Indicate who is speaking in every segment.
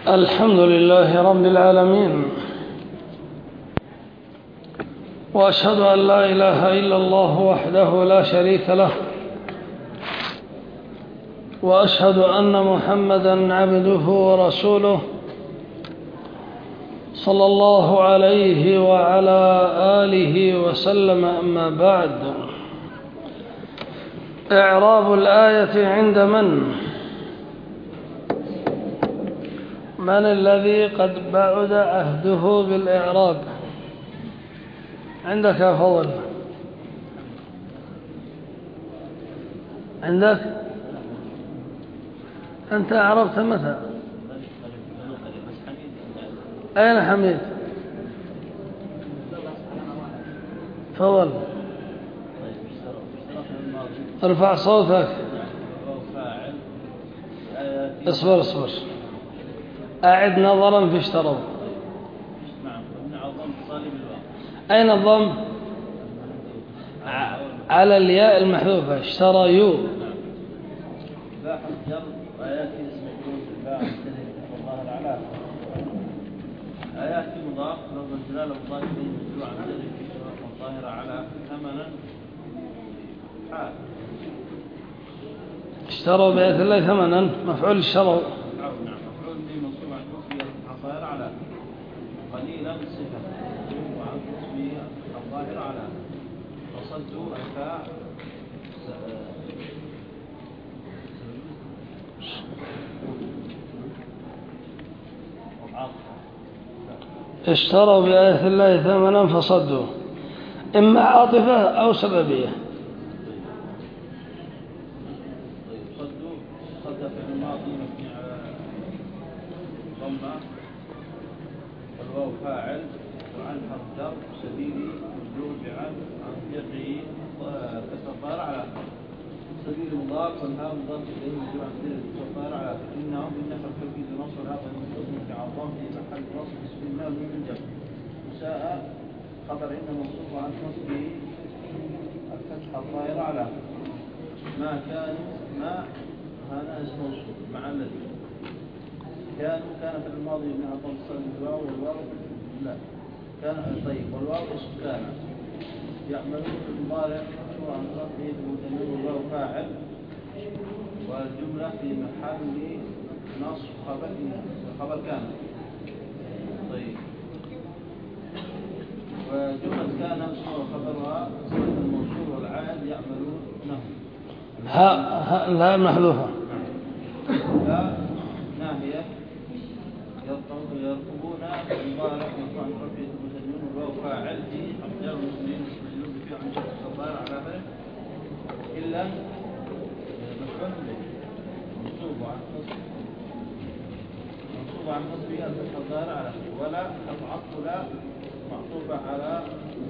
Speaker 1: الحمد لله رب العالمين، وأشهد أن لا إله إلا الله وحده لا شريك له، وأشهد أن محمدًا عبده ورسوله صلى الله عليه وعلى آله وسلم. أما بعد، إعراب الآية عند من الذي قد بعد عهده بالإعراب؟ عندك يا فضل؟ عندك؟ أنت أعربت متى؟ أين حميد؟ فضل ارفع صوتك. اصبر أعد نظرا في اشتروا. أين الضم؟ على الياء المحذوفة. اشترى يو.
Speaker 2: آيات مضاف لفظ الجلالة مضاف إليه مجرور عن ذلك الظاهرة على ثمنا حال.
Speaker 1: اشتروا بآيات الله ثمنا مفعول اشتروا.
Speaker 2: نعم، مفعول به منصوب عن كسبه الظاهرة على قليلا الصفة وعن كسبه الظاهرة على وصدوا الفاء
Speaker 1: اشتروا بآيات الله ثمنا فصدوا، إما عاطفة أو سببية.
Speaker 2: صد في الماضي مبني على ضمة والواو فاعل وعن حرف جر سبيلي مجرور بعن عن فعله كسر الظاهر على سبيل مضاف والهاء مضاف إليه مجرور عن ذلك كسر الظاهر على فإنهم بالنحو التوكيد نصر هذا المستثنى في عظام في محل نصب اسم الله من جر مساء خبر إن منصوب عن نصبه الفتحة الظاهرة على ما كانوا ما هذا اسم موصول مع الذي كان في الماضي من عطاء الصلب الواو والواو لا كان طيب والواو اسم كان يعملون في المضارع مشروع عن رفعه المتمر والواو فاعل والجملة في محل نصب خبر كان. طيب وجملة كان اسمه خبرها صفة الموصول والعائد يعملون
Speaker 1: لا محذوفة.
Speaker 2: لا ناهية يرقبون المضارع يرفع عن رفعه المتمر والواو فاعل في أفعال المسلمين يستجلون في عن شخص الظاهر على آخره إلا مفعول منصوب عن نصبه الفتحة الظاهرة على آخره ولا العطف لا معطوفة على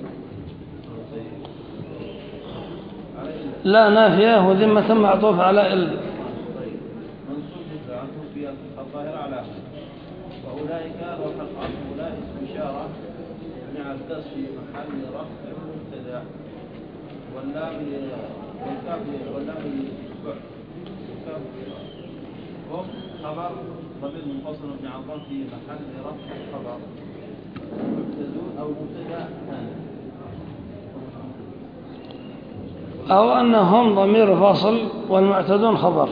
Speaker 1: لا نافية وذمة معطوف على ال.
Speaker 2: منصوب عن نصبه الفتحة الظاهرة على آخره وأولئك روح العطف أولئك إشارة مع الكسر في محل رفع مبتدأ واللام هم خبر ضمير منفصل بن عطاء في محل رفع خبر مبتدأ أو مبتدأ ثاني
Speaker 1: أو أنهم ضمير فاصل والمعتدون خبر.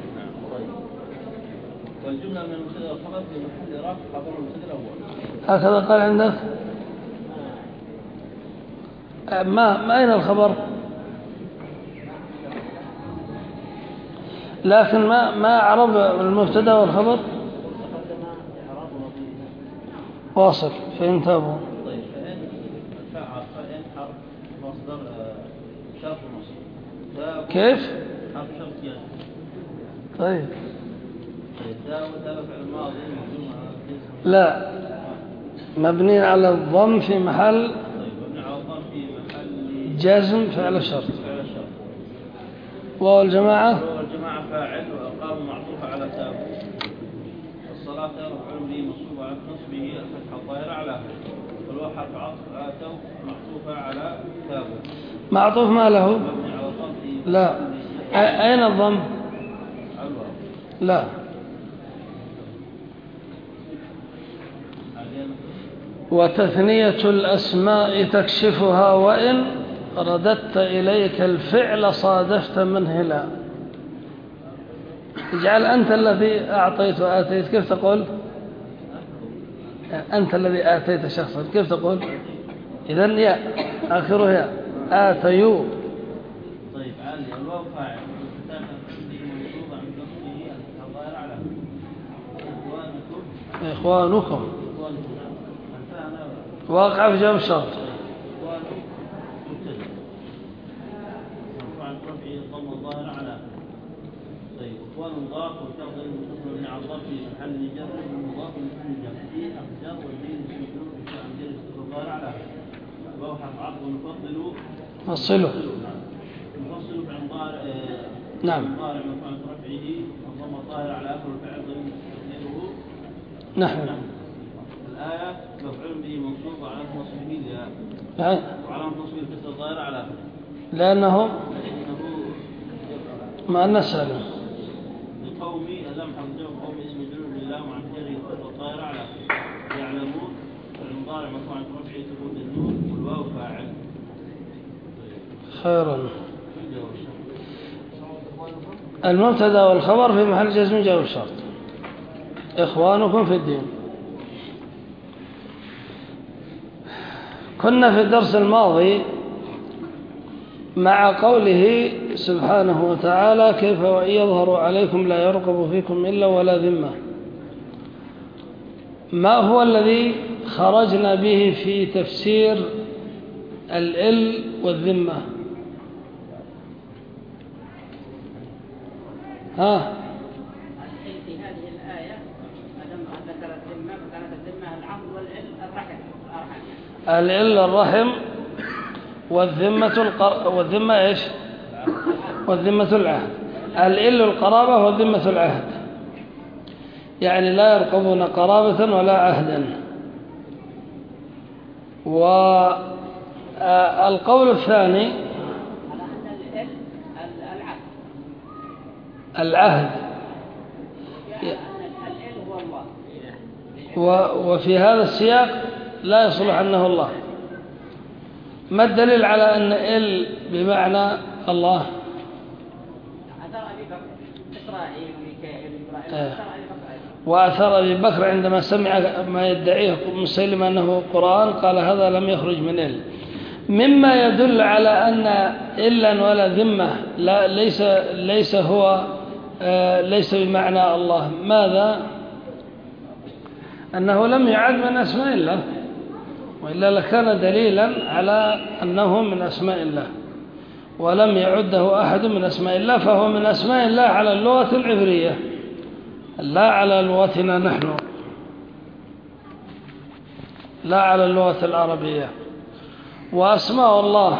Speaker 2: والجملة من المبتدأ والخبر في محل رفع خبر المبتدأ الأول.
Speaker 1: هكذا قال عندك؟ ما أين الخبر؟ لكن ما أعرب المبتدأ والخبر واصل فإن تابوا.
Speaker 2: طيب فإن حرف مصدر شرط ونصب.
Speaker 1: كيف؟
Speaker 2: حرف شرط يعني.
Speaker 1: طيب
Speaker 2: تاب فعل الماضي
Speaker 1: لا مبني على الضم في محل جزم فعل الشرط. والجماعة
Speaker 2: فاعل وأقام معطوفة على تاب. الصلاة مفعول به منصوب على نصبه الفتحة الظاهرة على والواو حرف عطف آتوا معطوفة على تاب.
Speaker 1: معطوف ما له؟
Speaker 2: مبني على الضم.
Speaker 1: لا أين الضم؟ لا وتثنية الأسماء تكشفها وإن رددت إليك الفعل صادفت منه لا. اجعل أنت الذي أعطيت وآتيت، كيف تقول؟ أنت الذي آتيت شخصا، كيف تقول؟ إذن ياء آخره ياء، آتيوا.
Speaker 2: طيب عالي الواو فاعل منصوب عن نصبه الظاهر على
Speaker 1: إخوانكم واقع في جواب الشرط.
Speaker 2: ضم الظاهر على. طيب اخوان مضاف والشرط المتصل من عضاف في محل جر مضاف من جر في اخجار والدين المجرور في شان جر الظاهر على. واو حرف عطف ونفصل
Speaker 1: فصله
Speaker 2: نفصل عن ضارع.
Speaker 1: نعم.
Speaker 2: ضارع مكان رفعه وضم الظاهر على اخر الفعل ضمن تقديره
Speaker 1: نحن.
Speaker 2: الآية مفعول به منصوب على نصبه
Speaker 1: نعم.
Speaker 2: وعلى نصبه الكسر الظاهر على آخره
Speaker 1: لأنه مؤنث سالم.
Speaker 2: لقوم لم حرف قوم اسم مجرور بالله وعن جره الكسر الظاهر على آخره يعلمون المضارع مرفوع عن رفعه ثبوت النون والواو فاعل.
Speaker 1: خيرا. المبتدا والخبر في محل جزم جواب الشرط. إخوانكم في الدين. كنا في الدرس الماضي مع قوله سبحانه وتعالى كيف وإن يظهروا عليكم لا يرقب فيكم إلا ولا ذمة. ما هو الذي خرجنا به في تفسير الإل والذمة؟ ها؟
Speaker 3: في هذه الآية لما ذكر الذمة فكانت الذمة العهد والإل الرحم.
Speaker 1: الإل الرحم والذمة إيش؟ والذمة العهد. الإل القرابة والذمة العهد، يعني لا يرقبون قرابة ولا عهدا. والقول الثاني العهد، وفي هذا السياق لا يصلح أنه الله. ما الدليل على أن إل بمعنى الله؟ وأثر أبي بكر عندما سمع ما يدعيه مسيلمة أنه قرآن قال هذا لم يخرج من إل. مما يدل على أن إلا ولا ذمة ليس بمعنى الله. ماذا؟ أنه لم يعد من أسماء الله، وإلا لكان دليلا على أنه من أسماء الله، ولم يعده أحد من أسماء الله، فهو من أسماء الله على اللغة العبرية لا على لغتنا نحن، لا على اللغة العربية. وأسماء الله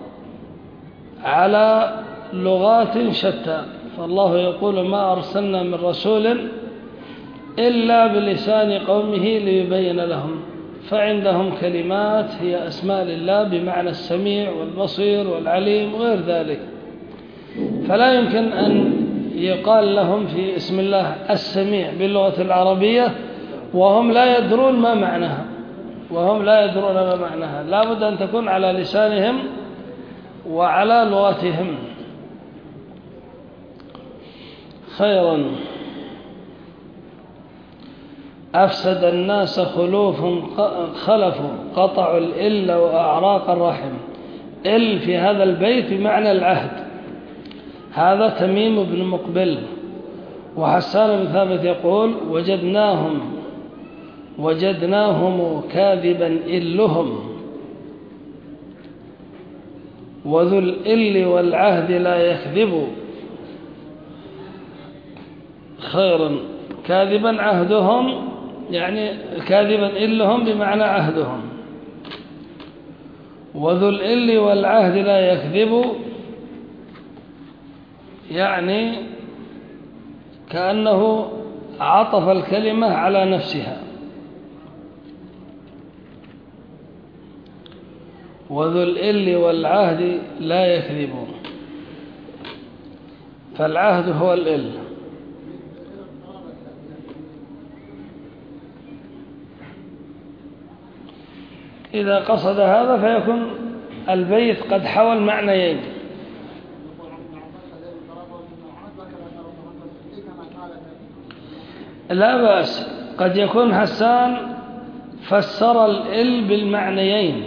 Speaker 1: على لغات شتى، فالله يقول ما أرسلنا من رسول إلا بلسان قومه ليبين لهم، فعندهم كلمات هي أسماء لله بمعنى السميع والبصير والعليم وغير ذلك، فلا يمكن أن يقال لهم في اسم الله السميع باللغة العربية وهم لا يدرون ما معناها، لا بد أن تكون على لسانهم وعلى لغتهم. خيرا. أفسد الناس خلفوا قطعوا الإل وأعراق الرحم. إل في هذا البيت بمعنى العهد. هذا تميم بن مقبل. وحسان بن ثابت يقول وجدناهم كاذبا إلهم وذو الإل والعهد لا يكذب. خيرا. كاذبا عهدهم، يعني كاذبا إلهم بمعنى عهدهم، وذو الإل والعهد لا يكذب، يعني كأنه عطف الكلمة على نفسها. وذو الإل والعهد لا يكذب، فالعهد هو الإل. إذا قصد هذا فيكون البيت قد حوى المعنيين. لا بأس، قد يكون حسان فسر الإل بالمعنيين،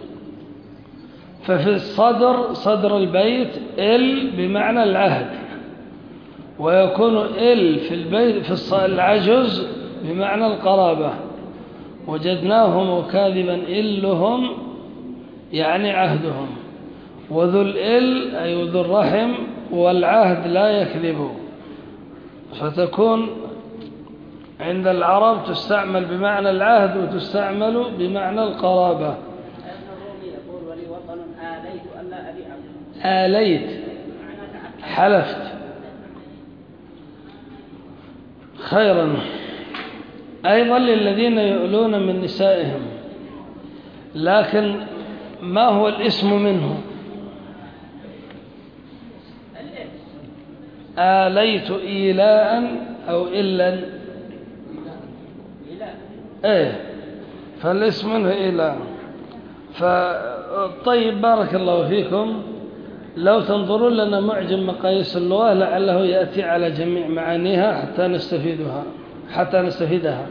Speaker 1: ففي الصدر صدر البيت إل بمعنى العهد، ويكون إل في البيت في العجز بمعنى القرابة. وجدناهم كاذبا إلهم يعني عهدهم، وذو الإل أي ذو الرحم والعهد لا يكذب، فتكون عند العرب تستعمل بمعنى العهد وتستعمل بمعنى القرابة.
Speaker 3: يقول ولي وطن آليت ألا أبيعه.
Speaker 1: آليت حلفت. خيرا. أيضا للذين يؤلون من نسائهم، لكن ما هو الاسم منه؟ آليت إيلاء أو إلا؟ إيه، فالاسم منه إيلاء. طيب بارك الله فيكم، لو تنظرون لنا معجم مقاييس اللغة لعله يأتي على جميع معانيها حتى نستفيدها.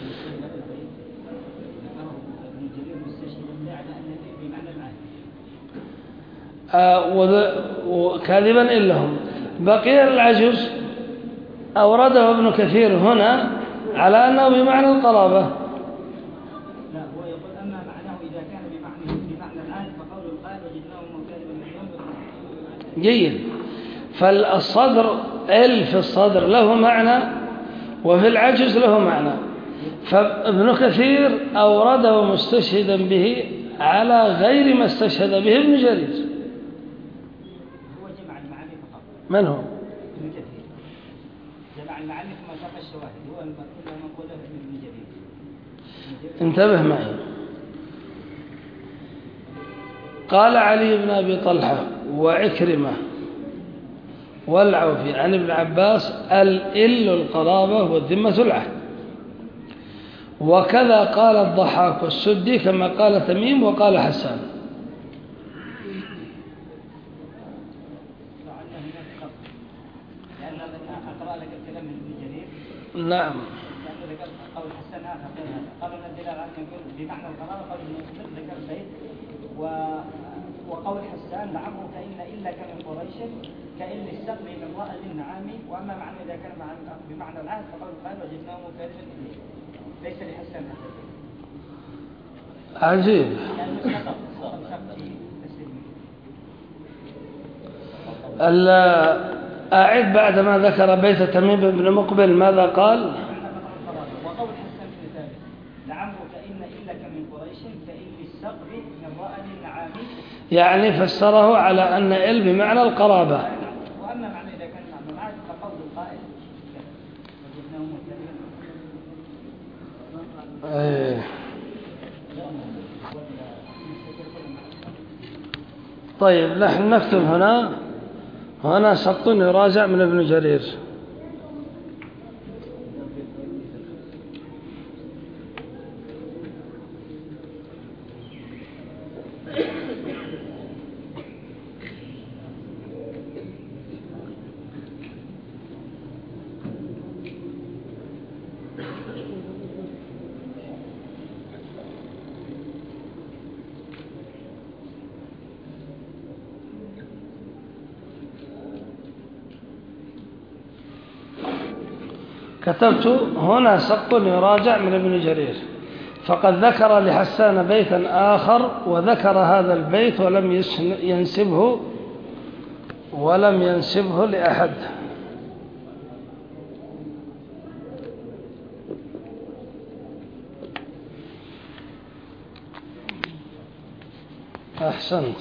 Speaker 1: وكاذبا إلهم. بقي العجز أورده ابن كثير هنا على أنه بمعنى القرابة.
Speaker 4: لا، هو يقول أما معناه إذا كان بمعنى العهد فقول القائل وجدناهم كاذبا اليوم.
Speaker 1: جيد. فالصدر ال في الصدر له معنى وفي العجز له معنى، فابن كثير أورده مستشهدا به على غير ما استشهد به ابن جرير.
Speaker 4: هو جمع المعاني فقط.
Speaker 1: من هو؟
Speaker 4: ابن كثير جمع المعاني ثم ساق الشواهد، هو كل ما قوله ابن جرير.
Speaker 1: انتبه معي. قال علي بن أبي طلحة وعكرمة والعوفي عن ابن عباس الإل القرابة والذمة العهد، وكذا قال الضحاك والسدي كما قال تميم وقال حسان.
Speaker 4: لأن أقرأ لك الكلام من ابن جرير.
Speaker 1: نعم.
Speaker 4: لأنه ذكر قول حسان آخر غير هذا. قال أن الدلالة عنه يقول بمعنى القرابة، قول المسلم ذكر البيت وقول حسان لعمرك إلا كان من قريش كإن السقم من رأى النعام. وأما معنى إذا كان بمعنى العهد فقول قال وجدناهم كاذبا إليه، ليس لحسان هذا.
Speaker 1: عجيب. أعد بعد ما ذكر بيت تميم بن مقبل ماذا قال؟
Speaker 4: وقول حسان في ذلك لعمرك إلا كان من قريش كإن السقم من رأى النعام، يعني
Speaker 1: فسره على أن إل بمعنى القرابة.
Speaker 4: وأما معنى إذا كان معنى العهد فقول القائل وجدناهم كاذبين.
Speaker 1: طيب نحن نكتب هنا سقط يراجع من ابن جرير. كتبت هنا سقط يراجع من ابن جرير، فقد ذكر لحسان بيتا آخر وذكر هذا البيت ولم ينسبه لأحد. أحسنت.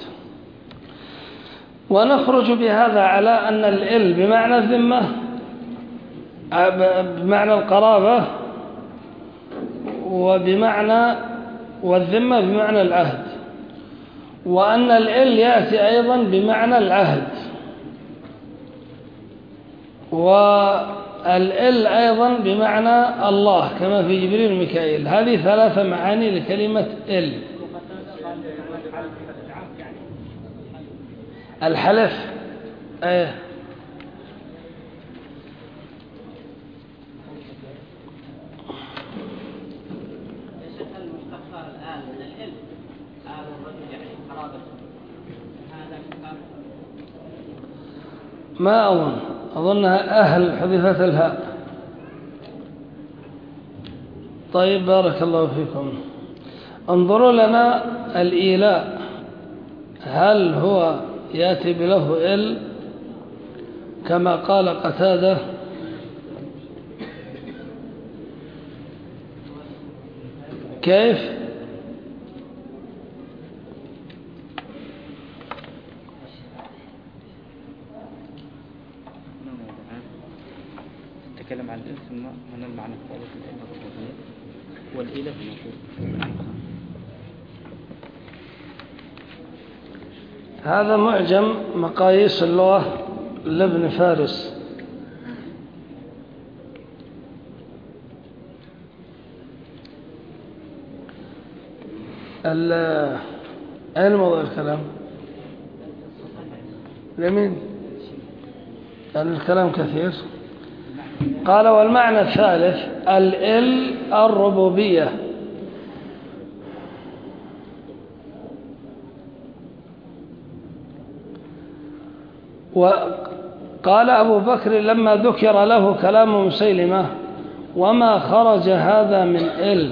Speaker 1: ونخرج بهذا على أن الإل بمعنى الذمة بمعنى القرابة، والذمة بمعنى العهد، وأن الإل يأتي أيضا بمعنى العهد، والإل أيضا بمعنى الله كما في جبريل وميكائيل. هذه 3 معاني لكلمة إل. الحلف ايه
Speaker 3: يا شيخ المستغفر الآن من العلم قال الرجل يعني قرابته هذا كتاب
Speaker 1: ما أظنها أهل حذفت الهاء. طيب بارك الله فيكم. انظروا لنا الإيلاء، هل هو يأتي بلفظ ال كما قال قتادة؟ كيف؟
Speaker 4: نتكلم عن الاسم من المعنى الثالث والإله
Speaker 1: هذا معجم مقاييس اللغة لابن فارس. أين موضوع الكلام؟ لمين؟ يعني الكلام كثير. قال والمعنى الثالث الربوبية. وقال أبو بكر لما ذكر له كلام مسيلمة وما خرج هذا من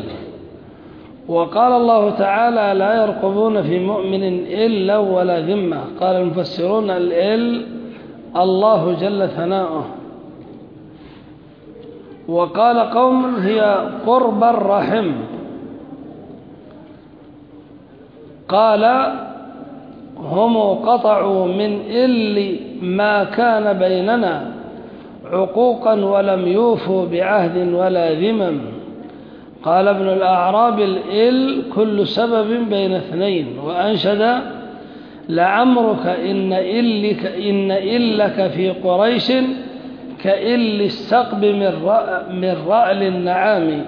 Speaker 1: وقال الله تعالى لا يرقبون في مؤمن إلا ولا ذمة. قال المفسرون الله جل ثناؤه. وقال قوم هي قرب الرحم. قال هم قطعوا من ما كان بيننا عقوقا ولم يوفوا بعهد ولا ذمم. قال ابن الأعراب كل سبب بين اثنين. وأنشد لعمرك إن إلك في قريش كإل السقب من رأل النعام.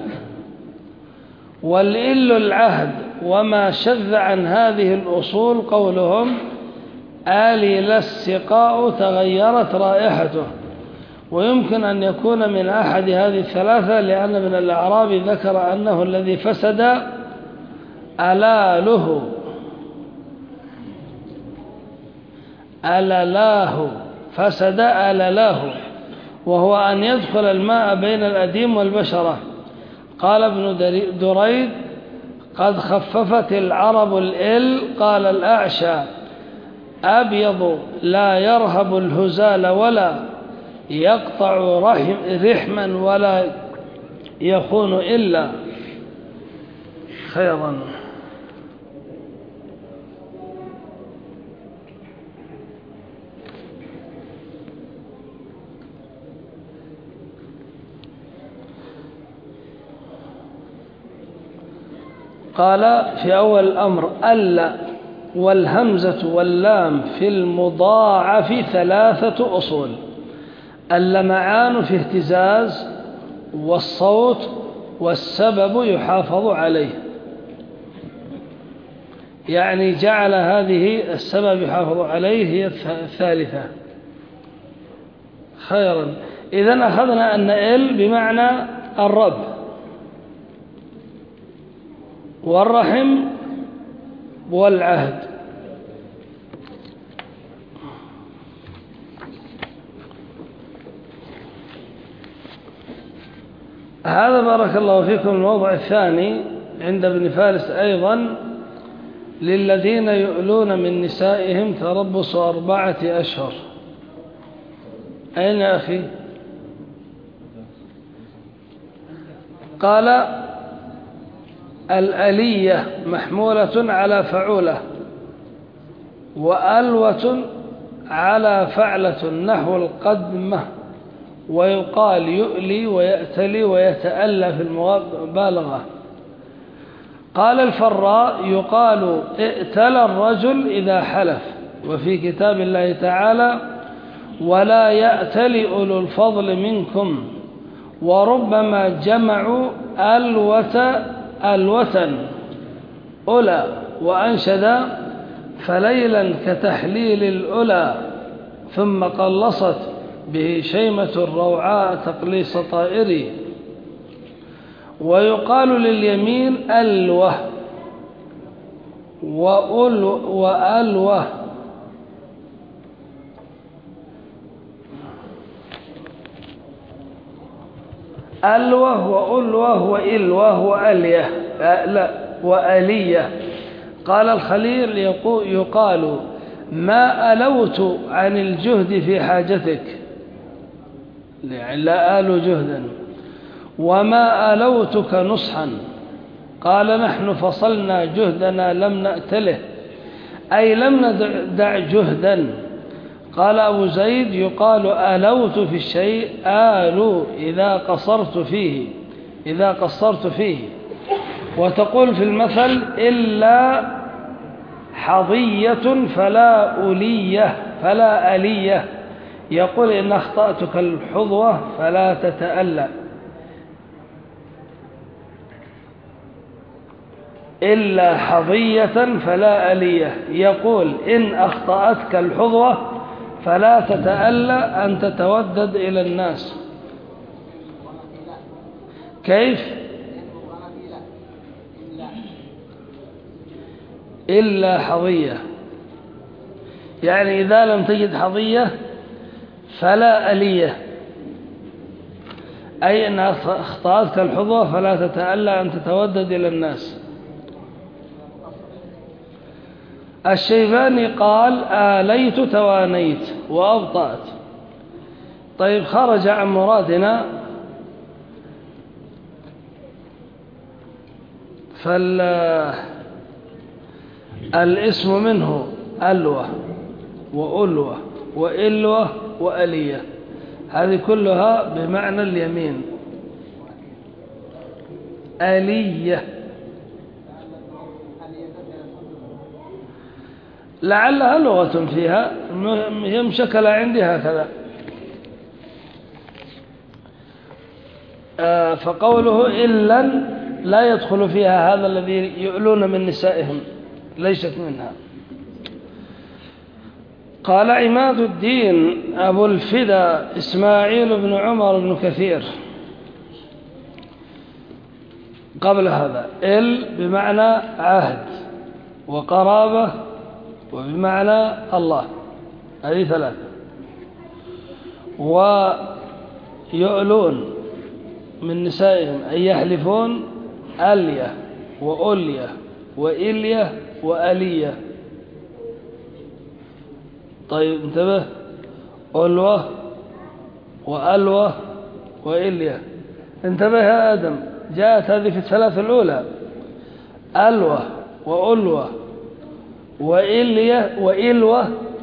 Speaker 1: والإل العهد. وما شذ عن هذه الأصول قولهم آلل السقاء تغيرت رائحته. ويمكن أن يكون من أحد هذه الثلاثة، لأن ابن الأعراب ذكر أنه الذي فسد أللاه فسد أللاه، وهو أن يدخل الماء بين الأديم والبشرة. قال ابن دريد قد خففت العرب قال الأعشى أبيض لا يرهب الهزال ولا يقطع رحما ولا يخون إلا خيرا. قال في أول الأمر والهمزة واللام في المضاعف 3 أصول. اللمعان في اهتزاز، والصوت، والسبب يحافظ عليه. يعني جعل هذه السبب يحافظ عليه هي الثالثة. خيرا. إذن أخذنا أن بمعنى الرب، والرحم، والعهد. هذا بارك الله فيكم الموضع الثاني عند ابن فارس أيضا. للذين يؤلون من نسائهم تربص 4 أشهر. أين يا أخي؟ قال الألية محمولة على فعولة، وألوة على فعلة نحو القدمة. ويقال يؤلي ويأتلي ويتألى في المبالغة. قال الفراء يقال ائتلى الرجل إذا حلف. وفي كتاب الله تعالى ولا يأتلي أولو الفضل منكم. وربما جمعوا ألوة أولى. وأنشد فليلا كتحليل الأولى ثم قلصت به شيمة الروعاء تقليص طائري. ويقال لليمين ألوه وألوه ألوه وألوه وإلوه وأليه لا وألية. قال الخليل يقال ما ألوت عن الجهد في حاجتك، يعني لا آل جهدا، وما ألوتك نصحا. قال نحن فصلنا جهدنا لم نأتله، أي لم ندع جهدا. قال أبو زيد يقال ألوت في الشيء آل إذا قصرت فيه. وتقول في المثل إلا حظية فلا ألية. يقول إن أخطأتك الحظوة فلا تتألى. إلا حظية فلا ألية. يقول إن أخطأتك الحظوة فلا تتألى أن تتودد إلى الناس. كيف؟ إلا حظية، يعني إذا لم تجد حظية فلا ألية، أي أن أخطأتك الحظوة فلا تتألى أن تتودد إلى الناس. الشيباني قال آليت توانيت وأبطأت. طيب خرج عن مرادنا، فالاسم منه ألوة وألوة وإلوة وألية، هذه كلها بمعنى اليمين. ألية لعلها لغة فيها، هي مشكلة عندي هكذا. فقوله إلا لا يدخل فيها هذا الذي يؤلون من نسائهم، ليست منها. قال عماد الدين أبو الفدا إسماعيل بن عمر بن كثير قبل هذا بمعنى عهد وقرابة وبمعنى الله، هذه ثلاثة. ويؤلون من نسائهم أي يحلفون ألية وألية وإلية وألية. طيب انتبه، ألوة وألوة وإلية. انتبه يا آدم، جاءت هذه في الثلاث الأولى، ألوة وألوة وإلية وإلوة،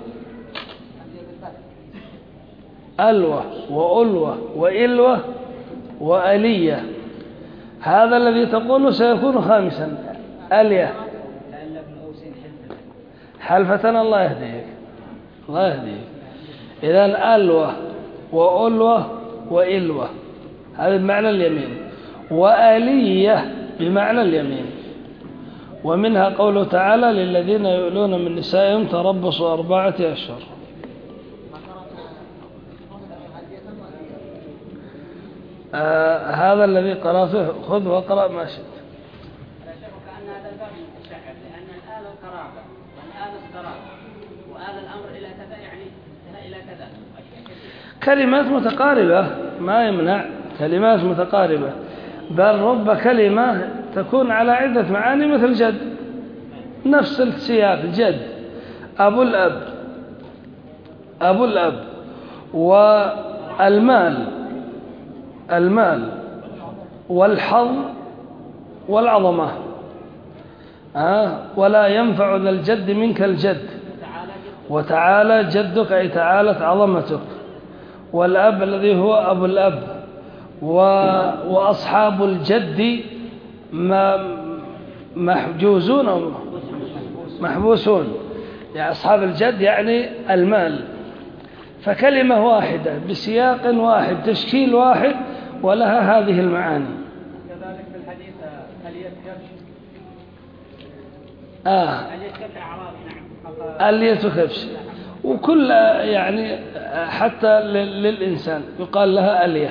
Speaker 1: ألوة وألوة وإلوة وألية. هذا الذي تقوله سيكون خامسا، ألية حلفة. الله يهديك الله يهديك. إذن ألوة وألوة وإلوة هذا بمعنى اليمين، وألية بمعنى اليمين. ومنها قوله تعالى للذين يؤلون من نسائهم تربصوا 4 أشهر. هذا الذي قرأته خذ واقرأ ما شئت.
Speaker 3: كأن هذا الباب متشعب، لأن الآل القرابة والآل القرابة وآل الأمر إلى كذا، يعني إلى كذا
Speaker 1: كلمات متقاربة ما يمنع، كلمات متقاربة، بل رب كلمة تكون على عدة معاني، مثل جد، نفس السياق، جد، أبو الأب والمال والحظ والعظمة. ولا ينفع ذا الجد منك الجد، وتعالى جدك أي تعالت عظمتك. والأب الذي هو أبو الأب، وأصحاب الجد محجوزون أو محبوسون، يعني أصحاب الجد يعني المال. فكلمة واحدة بسياق واحد تشكيل واحد ولها هذه المعاني.
Speaker 4: كذلك في الحديث ألية كبش.
Speaker 3: ألية كبش أعرابي. نعم
Speaker 1: ألية كبش، وكل يعني حتى للإنسان يقال لها ألية.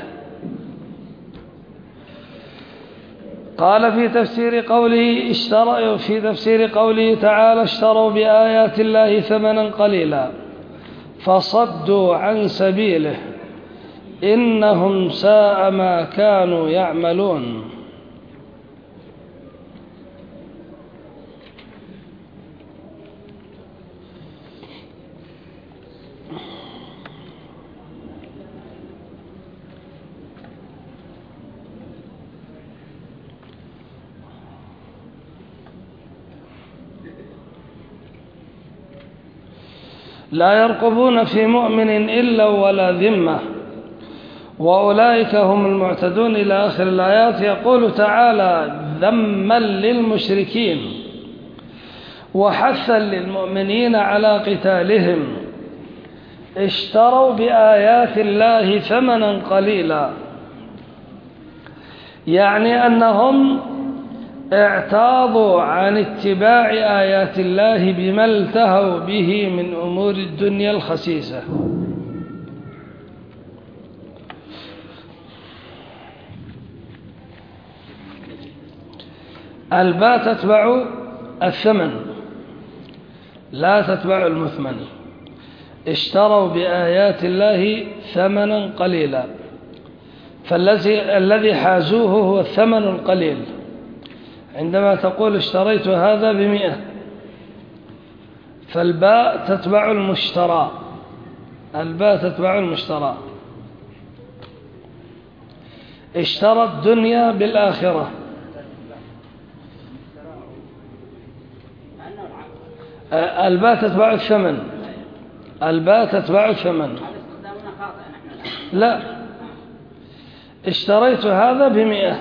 Speaker 1: قال في تفسير قوله تعالى اشتروا بآيات الله ثمنا قليلا فصدوا عن سبيله إنهم ساء ما كانوا يعملون. لا يرقبون في مؤمن إلا ولا ذمة وأولئك هم المعتدون إلى آخر الآيات. يقول تعالى ذما للمشركين وحثا للمؤمنين على قتالهم اشتروا بآيات الله ثمنا قليلا، يعني أنهم اعتاضوا عن اتباع آيات الله بما التهوا به من أمور الدنيا الخسيسة. الباء تتبع الثمن لا تتبع المثمن. اشتروا بآيات الله ثمنا قليلا، فالذي حازوه هو الثمن القليل. عندما تقول اشتريت هذا ب100 فالباء تتبع المشترى، الباء تتبع المشترى. اشترى الدنيا بالآخرة، الباء تتبع الثمن، الباء تتبع الثمن. لا، اشتريت هذا ب100،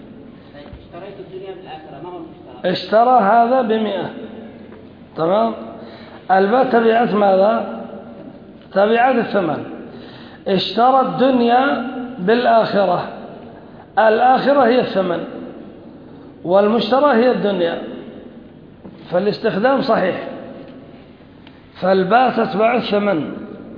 Speaker 1: اشترى هذا ب100، تمام. الباء تبعت ماذا؟ تبعت الثمن. اشترى الدنيا بالآخرة، الآخرة هي الثمن والمشترى هي الدنيا، فالاستخدام صحيح. فالباء تتبع الثمن.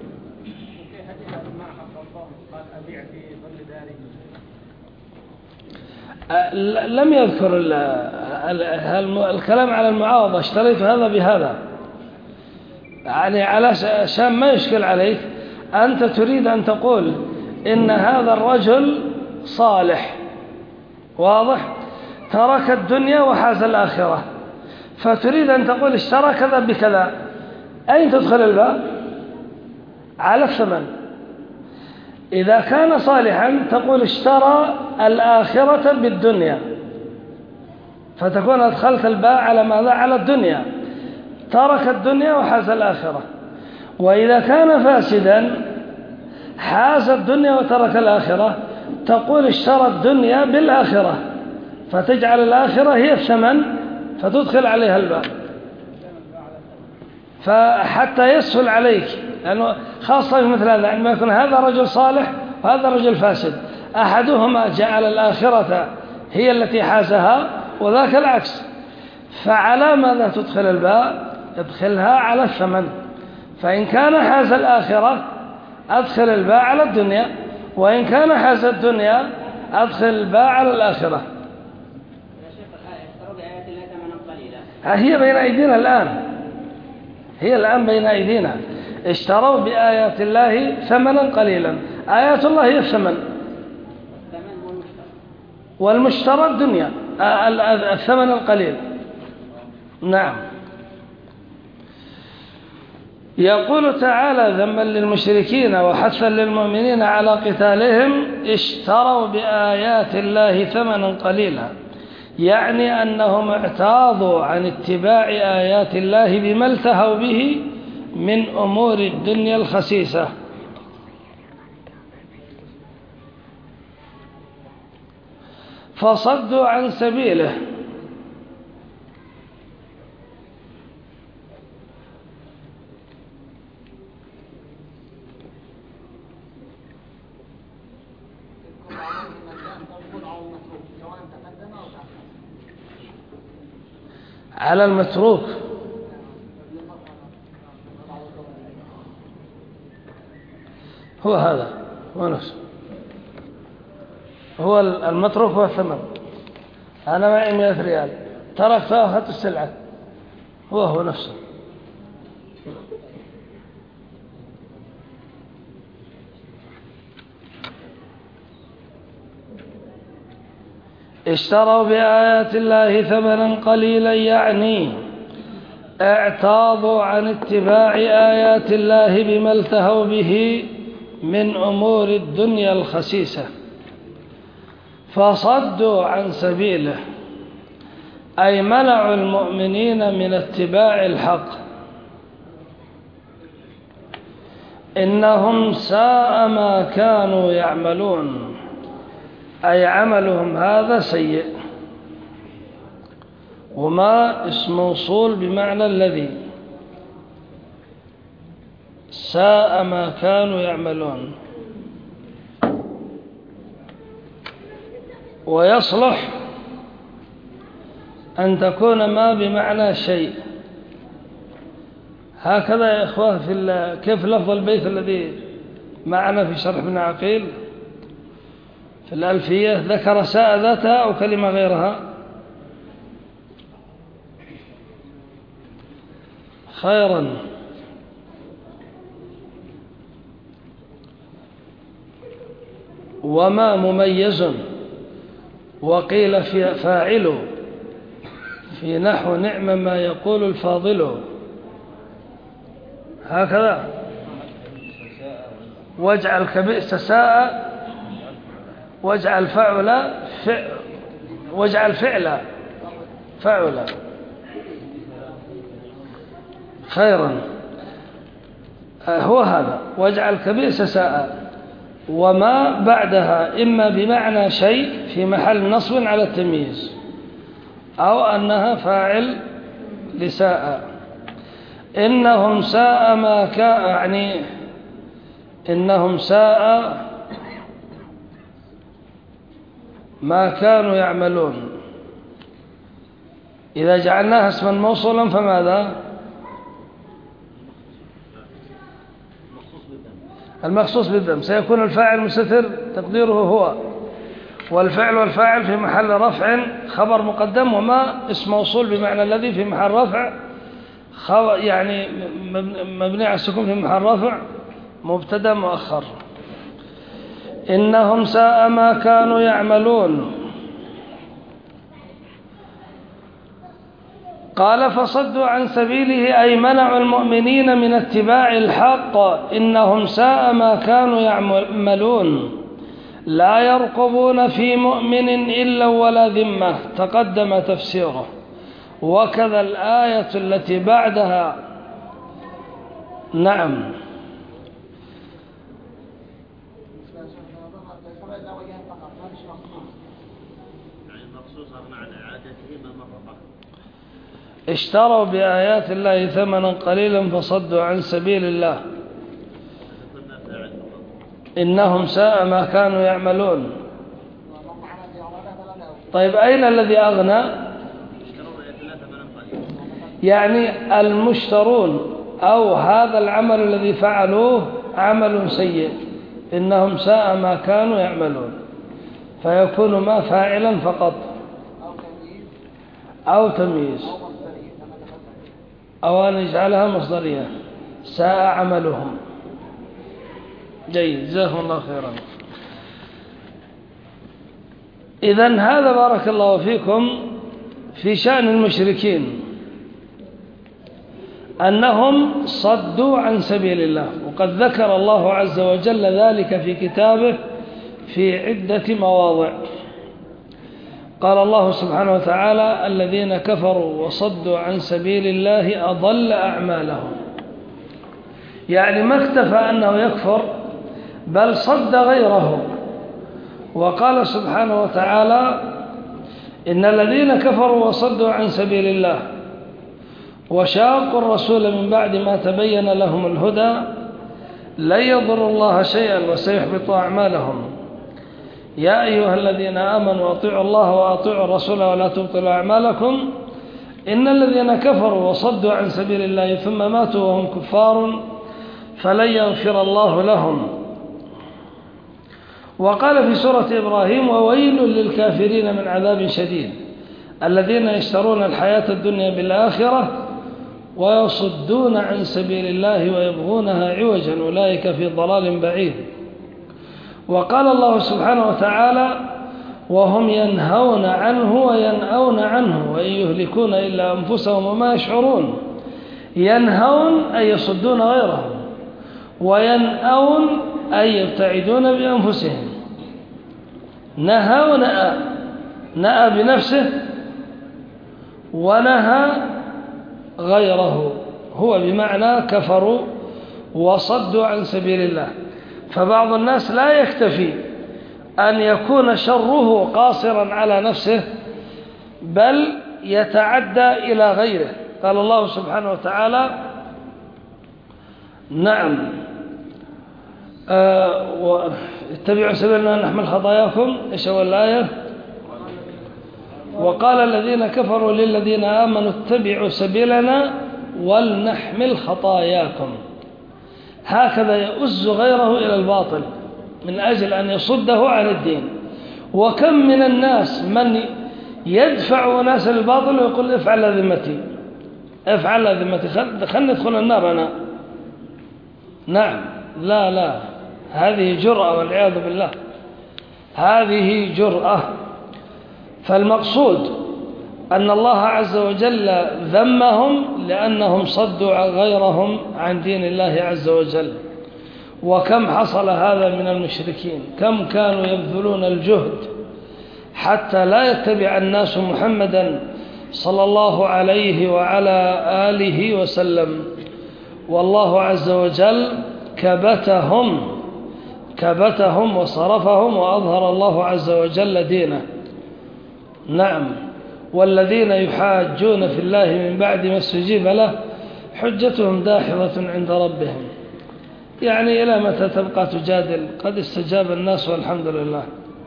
Speaker 1: لم يذكر الكلام على المعاوضة، اشتريت هذا بهذا، يعني علشان ما يشكل عليك. أنت تريد أن تقول إن هذا الرجل صالح، واضح، ترك الدنيا وحاز الآخرة، فتريد أن تقول اشترى كذا بكذا. أين تدخل الباء؟ على الثمن. إذا كان صالحا تقول اشترى الآخرة بالدنيا، فتكون أدخلت الباء على ماذا؟ على الدنيا، ترك الدنيا وحاز الآخرة. وإذا كان فاسدا حاز الدنيا وترك الآخرة تقول اشترى الدنيا بالآخرة، فتجعل الآخرة هي الثمن فتدخل عليها الباء، فحتى يسهل عليك. لأنه خاصة في مثل هذا عندما يكون هذا رجل صالح وهذا رجل فاسد، أحدهما جعل الآخرة هي التي حازها وذاك العكس، فعلى ماذا تدخل الباء؟ ادخلها على الثمن. فإن كان حاز الآخرة أدخل الباء على الدنيا، وإن كان حاز الدنيا أدخل الباء على الآخرة. هي بين أيدينا الآن، هي الآن بين أيدينا. اشتروا بآيات الله ثمنا قليلا، آيات الله هي الثمن، والمشترى الدنيا، الثمن القليل. نعم. يقول تعالى ذما للمشركين وحثا للمؤمنين على قتالهم اشتروا بآيات الله ثمنا قليلا، يعني أنهم اعتاضوا عن اتباع آيات الله بما التهوا به من أمور الدنيا الخسيسة. فصدوا عن سبيله. على المتروك هو هذا هو نفسه، هو المتروك هو الثمن. أنا معي 100 ريال تركت أخذت السلعة، هو نفسه. اشتروا بآيات الله ثمنا قليلا، يعني اعتاضوا عن اتباع آيات الله بما التهوا به من أمور الدنيا الخسيسة، فصدوا عن سبيله، أي منعوا المؤمنين من اتباع الحق. إنهم ساء ما كانوا يعملون، أي عملهم هذا سيء. وما اسم موصول بمعنى الذي، ساء ما كانوا يعملون. ويصلح أن تكون ما بمعنى شيء. هكذا يا إخوة كيف لفظ البيت الذي معنا في شرح ابن عقيل في الألفية، ذكر ساء ذاتها أو كلمة غيرها؟ خيرا. وما مميز، وقيل في فاعل في نحو نعم ما يقول الفاضل. هكذا واجعل كبئس ساء، واجعل واجعل فعل فعل خيرا. هو هذا واجعل كبئس ساء. وما بعدها إما بمعنى شيء في محل نصب على التمييز، أو أنها فاعل لساء. إنهم ساء ما كان، يعني إنهم ساء ما كانوا يعملون. إذا جعلناها اسما موصولا فماذا؟ المخصوص بالذم سيكون الفاعل مستتر تقديره هو، والفعل والفاعل في محل رفع خبر مقدم، وما اسم موصول بمعنى الذي في محل رفع يعني مبني على السكون في محل رفع مبتدا مؤخر. إنهم ساء ما كانوا يعملون. قال فصدوا عن سبيله، أي منعوا المؤمنين من اتباع الحق. إنهم ساء ما كانوا يعملون، لا يرقبون في مؤمن إلا ولا ذمة، تقدم تفسيره. وكذا الآية التي بعدها. نعم. اشتروا بآيات الله ثمنا قليلا فصدوا عن سبيل الله. إنهم ساء ما كانوا يعملون. طيب أين الذي أغنى؟ يعني المشترون، أو هذا العمل الذي فعلوه عمل سيء. إنهم ساء ما كانوا يعملون، فيكون ما فاعلا فقط أو تمييز، أو أن يجعلها مصدرية. ساء عملهم. جيد، جزاكم الله خيرا. إذن هذا بارك الله فيكم في شأن المشركين، أنهم صدوا عن سبيل الله. وقد ذكر الله عز وجل ذلك في كتابه في عدة مواضع. قال الله سبحانه وتعالى: الذين كفروا وصدوا عن سبيل الله أضل أعمالهم. يعني ما اكتفى أنه يكفر، بل صد غيره. وقال سبحانه وتعالى: إن الذين كفروا وصدوا عن سبيل الله وشاقوا الرسول من بعد ما تبين لهم الهدى لن يضروا الله شيئا وسيحبط أعمالهم. يا أيها الذين آمنوا أطيعوا الله وأطيعوا الرسول ولا تبطلوا أعمالكم إن الذين كفروا وصدوا عن سبيل الله ثم ماتوا وهم كفار فلن يغفر الله لهم وقال في سورة إبراهيم وويل للكافرين من عذاب شديد الذين يشترون الحياة الدنيا بالآخرة ويصدون عن سبيل الله ويبغونها عوجا أولئك في ضلال بعيد. وقال الله سبحانه وتعالى وهم ينهون عنه وينأون عنه وإن يهلكون إلا أنفسهم وما يشعرون. ينهون أي يصدون غيرهم، وينأون أي يبتعدون بأنفسهم. نهى ونأى، نأى بنفسه ونهى غيره، هو بمعنى كفروا وصدوا عن سبيل الله. فبعض الناس لا يكتفي أن يكون شره قاصرا على نفسه بل يتعدى إلى غيره. قال الله سبحانه وتعالى نعم اتبعوا سبيلنا نحمل خطاياكم. ايش هو الآية؟ وقال الذين كفروا للذين آمنوا اتبعوا سبيلنا ولنحمل خطاياكم. هكذا يؤز غيره إلى الباطل من أجل أن يصده عن الدين. وكم من الناس من يدفع ناس الباطل ويقول افعل ذمتي، افعل ذمتي، خلنا ندخل النار أنا. نعم، لا لا، هذه جرأة والعياذ بالله، هذه جرأة. فالمقصود أن الله عز وجل ذمهم لأنهم صدوا غيرهم عن دين الله عز وجل. وكم حصل هذا من المشركين، كم كانوا يبذلون الجهد حتى لا يتبع الناس محمدا صلى الله عليه وعلى آله وسلم. والله عز وجل كبتهم وصرفهم وأظهر الله عز وجل دينه. نعم، والذين يحاجون في الله من بعد ما استجيب له حجتهم داحضة عند ربهم. يعني إلى متى تبقى تجادل؟ قد استجاب الناس والحمد لله.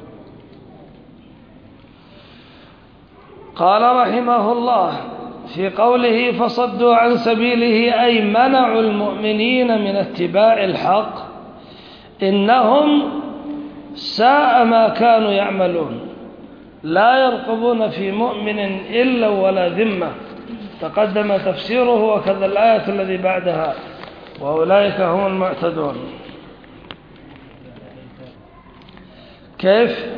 Speaker 1: قال رحمه الله في قوله فصدوا عن سبيله أي منعوا المؤمنين من اتباع الحق إنهم ساء ما كانوا يعملون لا يرقبون في مؤمن إلا ولا ذمة. تقدم تفسيره وكذا الآية الذي بعدها وأولئك هم المعتدون. كيف؟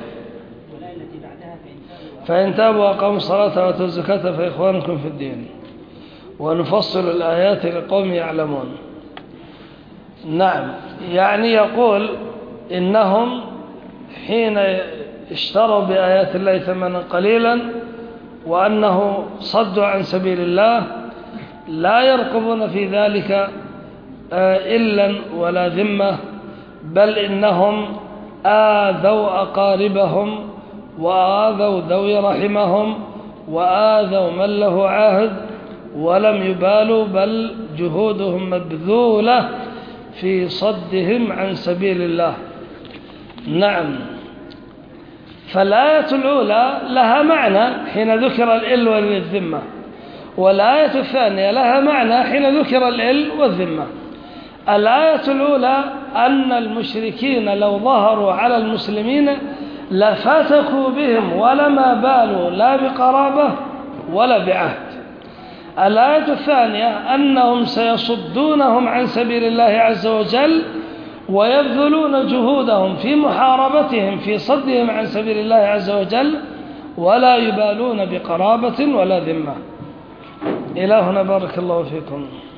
Speaker 1: فإن تابوا وأقاموا الصلاة وآتوا الزكاة فإخوانكم في الدين. ونفصل الآيات لقوم يعلمون. نعم، يعني يقول إنهم حين اشتروا بآيات الله ثمنا قليلا وأنه صدوا عن سبيل الله لا يرقبون في ذلك إلا ولا ذمة، بل إنهم آذوا أقاربهم وآذوا ذوي رحمهم وآذوا من له عهد ولم يبالوا، بل جهودهم مبذولة في صدهم عن سبيل الله. نعم، فالآية الأولى لها معنى حين ذكر الإل والذمة، والآية الثانية لها معنى حين ذكر الإل والذمة. الآية الأولى أن المشركين لو ظهروا على المسلمين لفتكوا بهم ولما بالوا لا بقرابة ولا بعهد. الآية الثانية أنهم سيصدونهم عن سبيل الله عز وجل ويبذلون جهودهم في محاربتهم في صدهم عن سبيل الله عز وجل ولا يبالون بقرابة ولا ذمة. إلهنا بارك الله فيكم.